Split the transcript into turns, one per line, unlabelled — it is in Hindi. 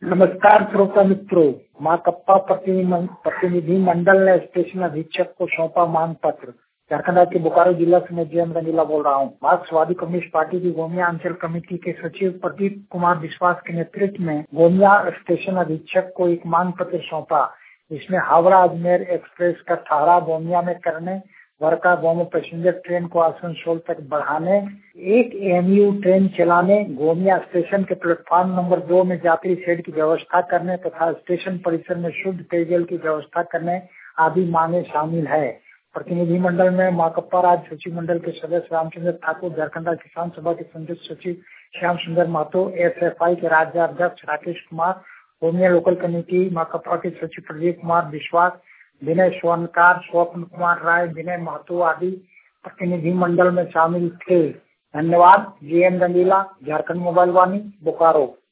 नमस्कार श्रोता मित्रों, माकपा प्रतिनिधि मंडल ने स्टेशन अधीक्षक को सौंपा मांग पत्र। झारखंड राज्य बोकारो जिला से मैं जेएम रंगीला बोल रहा हूँ। मार्क्सवादी कम्युनिस्ट पार्टी की गोमिया अंचल कमेटी के सचिव प्रदीप कुमार विश्वास के नेतृत्व में गोमिया स्टेशन अधीक्षक को एक मांग पत्र सौंपा। इसमें हावड़ा अजमेर एक्सप्रेस का ठहराव गोमिया में करने, वर्का गोमो पैसेंजर ट्रेन को आसनसोल तक बढ़ाने, एक एएमयू ट्रेन चलाने, गोमिया स्टेशन के प्लेटफॉर्म नंबर 2 में यात्री शेड की व्यवस्था करने तथा स्टेशन परिसर में शुद्ध पेयजल की व्यवस्था करने आदि मांगे शामिल है। प्रतिनिधिमंडल में माकपा राज्य सचिव मंडल के सदस्य रामचंद्र ठाकुर, झारखंड राज्य किसान सभा के संयुक्त सचिव श्याम सुंदर महतो, एसएफआई के राज्याध्यक्ष राकेश कुमार, गोमिया लोकल कमेटी माकपा के सचिव प्रदीप कुमार विश्वास, विनय स्वर्णकार, स्वप्न कुमार राय, विनय महतो आदि प्रतिनिधि मंडल में शामिल थे। धन्यवाद। JM Rangila, Jharkhand mobile Vani, Bokaro.